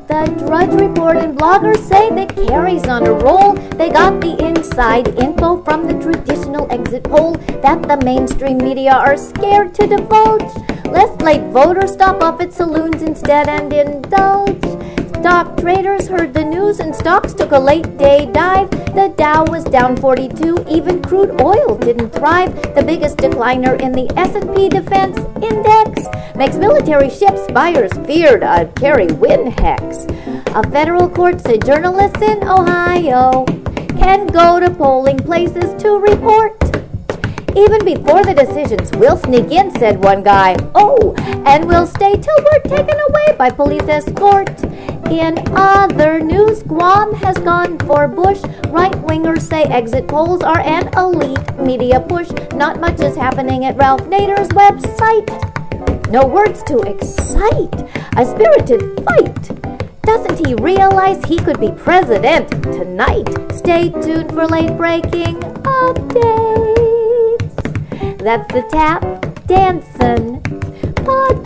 The Drudge Report and bloggers say that Kerry's on a roll. They got the inside info from the traditional exit poll that the mainstream media are scared to divulge. Let's let voters stop off at saloons instead and indulge. Stock traders heard the news and stocks took a late day dive. The Dow was down 42, even crude oil didn't thrive. The biggest decliner in the S&P Defense Index makes military ships buyers feared a Kerry win hex. A federal court said journalists in Ohio can go to polling places to report. Even before the decisions, we'll sneak in, said one guy. Oh, and we'll stay till we're taken away by police escort. In other news, Guam has gone for Bush. Right-wingers say exit polls are an elite media push. Not much is happening at Ralph Nader's website. No words to excite a spirited fight. Doesn't he realize he could be president tonight? Stay tuned for late-breaking updates. That's the Tap Dancin' Podcast.